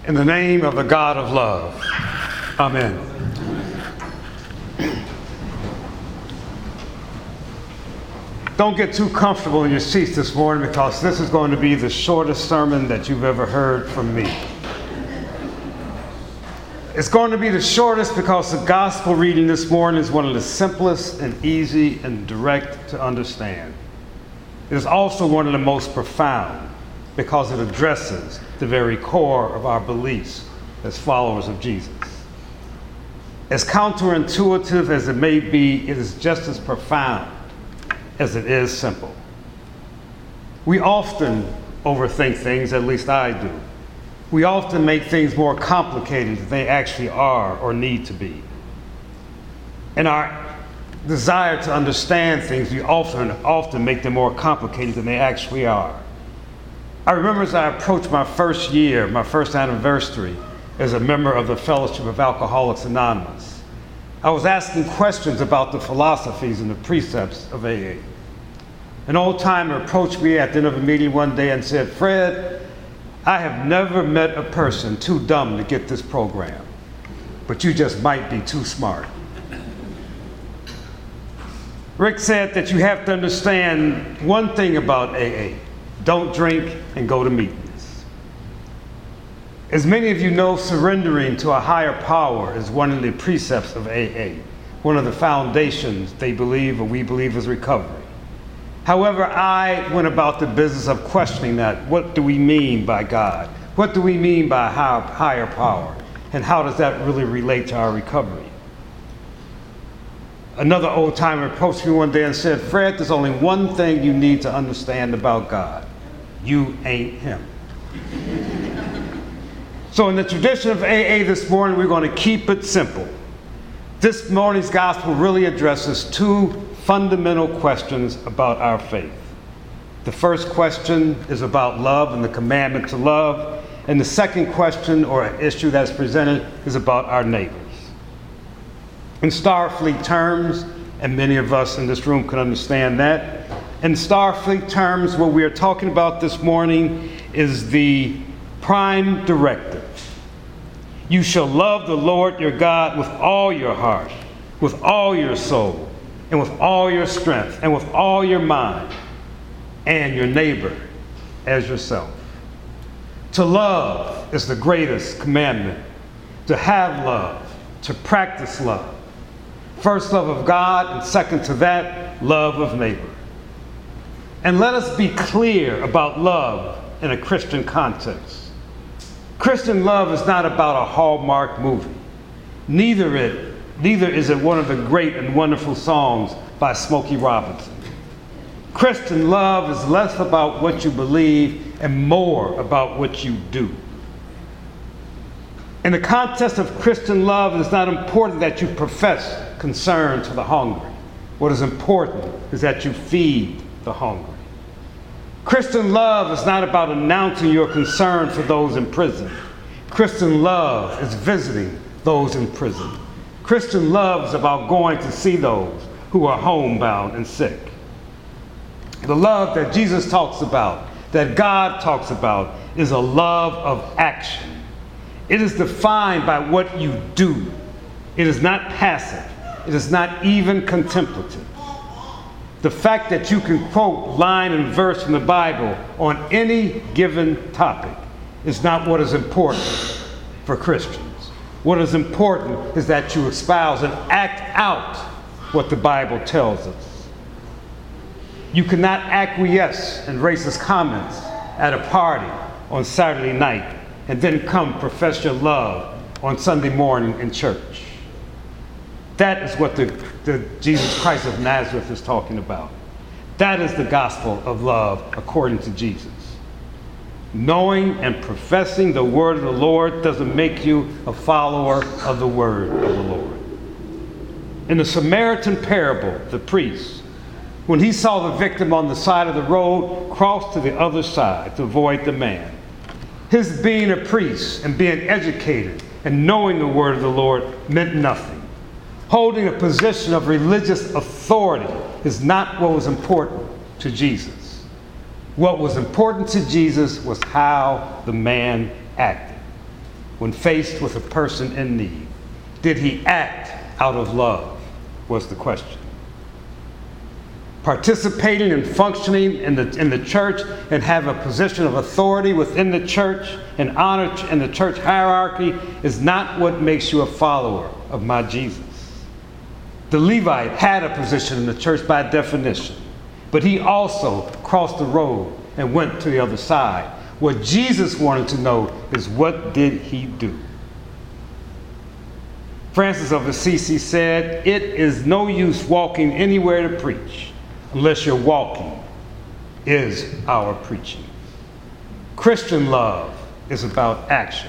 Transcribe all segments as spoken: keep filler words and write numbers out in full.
In the name of the God of love. Amen. Don't get too comfortable in your seats this morning, because this is going to be the shortest sermon that you've ever heard from me. It's going to be the shortest because the gospel reading this morning is one of the simplest and easy and direct to understand. It is also one of the most profound because it addresses the very core of our beliefs as followers of Jesus. As counterintuitive as it may be, it is just as profound as it is simple. We often overthink things, at least I do. We often make things more complicated than they actually are or need to be. In our desire to understand things, we often, often make them more complicated than they actually are. I remember as I approached my first year, my first anniversary as a member of the Fellowship of Alcoholics Anonymous, I was asking questions about the philosophies and the precepts of A A. An old timer approached me at the end of a meeting one day and said, "Fred, I have never met a person too dumb to get this program, but you just might be too smart." Rick said that you have to understand one thing about A A. Don't drink and go to meetings. As many of you know, surrendering to a higher power is one of the precepts of A A, one of the foundations they believe or we believe is recovery. However, I went about the business of questioning that. What do we mean by God? What do we mean by higher power? And how does that really relate to our recovery? Another old timer approached me one day and said, "Fred, there's only one thing you need to understand about God. You ain't him." So in the tradition of A A this morning, we're going to keep it simple. This morning's gospel really addresses two fundamental questions about our faith. The first question is about love and the commandment to love. And the second question or issue that's presented is about our neighbors. In Starfleet terms, and many of us in this room can understand that, in Starfleet terms, what we are talking about this morning is the prime directive. You shall love the Lord your God with all your heart, with all your soul, and with all your strength, and with all your mind, and your neighbor as yourself. To love is the greatest commandment. To have love, to practice love. First, love of God, and second to that, love of neighbor. And let us be clear about love in a Christian context. Christian love is not about a Hallmark movie. Neither it, neither is it one of the great and wonderful songs by Smokey Robinson. Christian love is less about what you believe and more about what you do. In the context of Christian love, it is not important that you profess concern to the hungry. What is important is that you feed the hungry. Christian love is not about announcing your concern for those in prison. Christian love is visiting those in prison. Christian love is about going to see those who are homebound and sick. The love that Jesus talks about, that God talks about, is a love of action. It is defined by what you do. It is not passive. It is not even contemplative. The fact that you can quote line and verse from the Bible on any given topic is not what is important for Christians. What is important is that you espouse and act out what the Bible tells us. You cannot acquiesce in racist comments at a party on Saturday night and then come profess your love on Sunday morning in church. That is what the, the Jesus Christ of Nazareth is talking about. That is the gospel of love according to Jesus. Knowing and professing the word of the Lord doesn't make you a follower of the word of the Lord. In the Samaritan parable, the priest, when he saw the victim on the side of the road, crossed to the other side to avoid the man. His being a priest and being educated and knowing the word of the Lord meant nothing. Holding a position of religious authority is not what was important to Jesus. What was important to Jesus was how the man acted. when faced with a person in need? Did he act out of love, was the question. Participating and functioning in the, in the church and have a position of authority within the church and honor in the church hierarchy is not what makes you a follower of my Jesus. The Levite had a position in the church by definition, but he also crossed the road and went to the other side. What Jesus wanted to know is, what did he do? Francis of Assisi said, "It is no use walking anywhere to preach unless your walking is our preaching." Christian love is about action.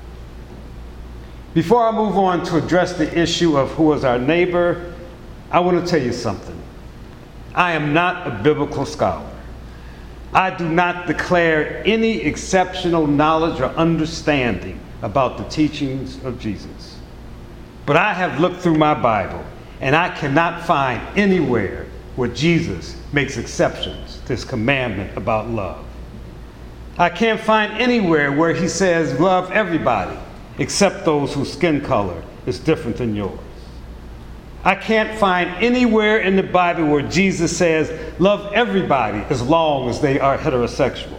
Before I move on to address the issue of who is our neighbor, I want to tell you something. I am not a biblical scholar. I do not declare any exceptional knowledge or understanding about the teachings of Jesus. But I have looked through my Bible, and I cannot find anywhere where Jesus makes exceptions to his commandment about love. I can't find anywhere where he says, love everybody, except those whose skin color is different than yours. I can't find anywhere in the Bible where Jesus says, love everybody as long as they are heterosexual.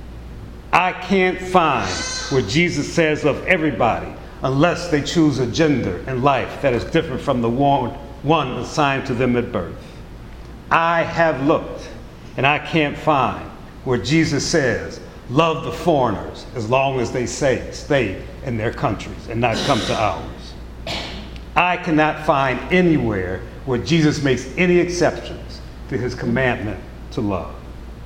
I can't find where Jesus says, love everybody unless they choose a gender in life that is different from the one, one assigned to them at birth. I have looked, and I can't find where Jesus says, love the foreigners as long as they say, stay in their countries and not come to ours. I cannot find anywhere where Jesus makes any exceptions to his commandment to love.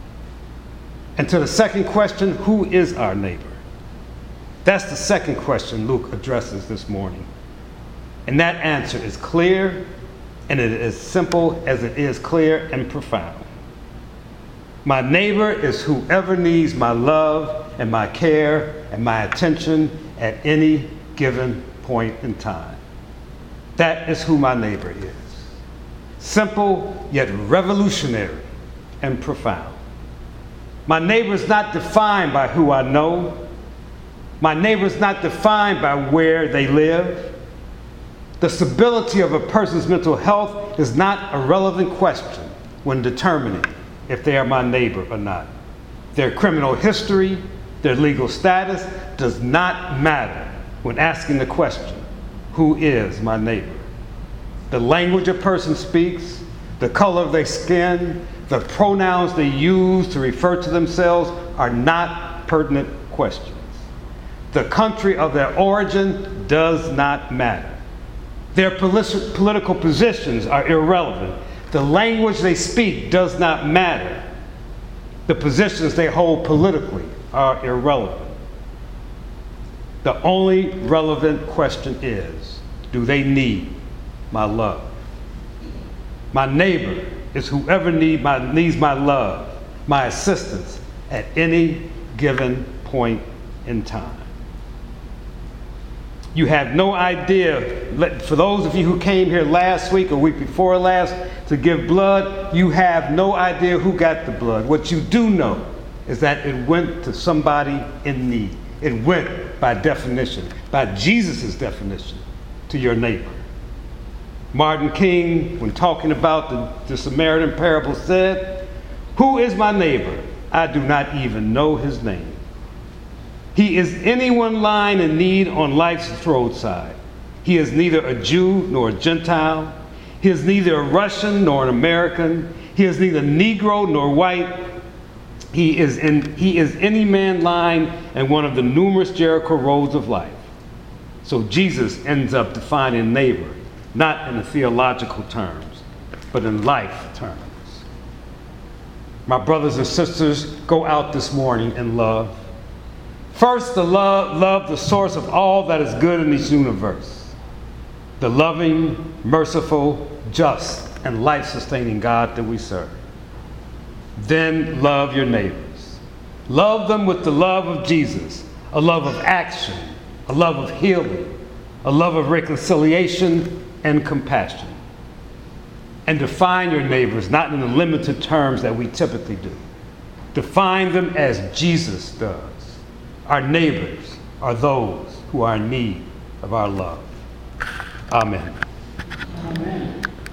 And to the second question, who is our neighbor? That's the second question Luke addresses this morning. And that answer is clear, and it is simple as it is clear and profound. My neighbor is whoever needs my love and my care and my attention at any given point in time. That is who my neighbor is. Simple, yet revolutionary and profound. My neighbor is not defined by who I know. My neighbor is not defined by where they live. The stability of a person's mental health is not a relevant question when determining if they are my neighbor or not. Their criminal history, their legal status does not matter when asking the question, who is my neighbor? The language a person speaks, the color of their skin, the pronouns they use to refer to themselves are not pertinent questions. The country of their origin does not matter. Their politi- political positions are irrelevant. The language they speak does not matter. The positions they hold politically are irrelevant. The only relevant question is, do they need my love? My neighbor is whoever need my, needs my love, my assistance at any given point in time. You have no idea, for those of you who came here last week or week before last to give blood, you have no idea who got the blood. What you do know is that it went to somebody in need. It went, by definition, by Jesus' definition, to your neighbor. Martin King, when talking about the, the Samaritan parable, said, "Who is my neighbor? I do not even know his name. He is anyone lying in need on life's roadside. He is neither a Jew nor a Gentile. He is neither a Russian nor an American. He is neither Negro nor white. He is, in, he is any man lying in one of the numerous Jericho roads of life." So Jesus ends up defining neighbor, not in the theological terms, but in life terms. My brothers and sisters, go out this morning in love. First, the love, love the source of all that is good in this universe, the loving, merciful, just, and life-sustaining God that we serve. Then love your neighbors. Love them with the love of Jesus, a love of action, a love of healing, a love of reconciliation and compassion. And define your neighbors not in the limited terms that we typically do. Define them as Jesus does. Our neighbors are those who are in need of our love. Amen. Amen.